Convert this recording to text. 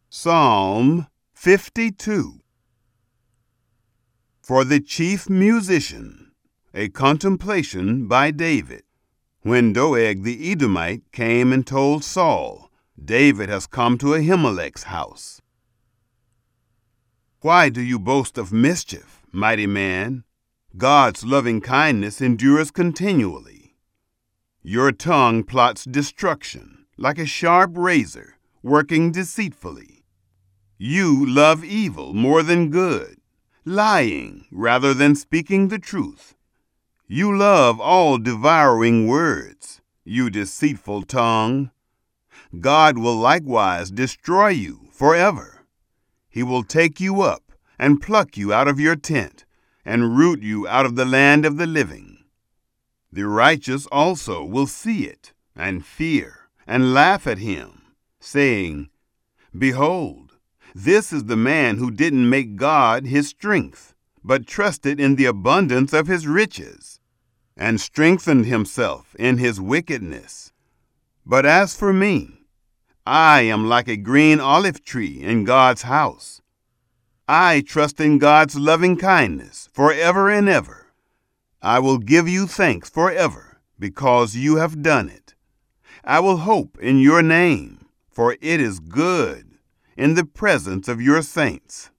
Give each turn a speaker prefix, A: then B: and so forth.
A: Psalm 52. For the chief musician, a contemplation by David. When Doeg the Edomite came and told Saul, David has come to Ahimelech's house. Why do you boast of mischief, mighty man? God's loving kindness endures continually. Your tongue plots destruction, like a sharp razor, working deceitfully. You love evil more than good, lying rather than speaking the truth. You love all devouring words, you deceitful tongue. God will likewise destroy you forever. He will take you up and pluck you out of your tent and root you out of the land of the living. The righteous also will see it and fear and laugh at him, saying, Behold, this is the man who didn't make God his strength, but trusted in the abundance of his riches, and strengthened himself in his wickedness. But as for me, I am like a green olive tree in God's house. I trust in God's loving kindness forever and ever. I will give you thanks forever because you have done it. I will hope in your name, for it is good in the presence of your saints.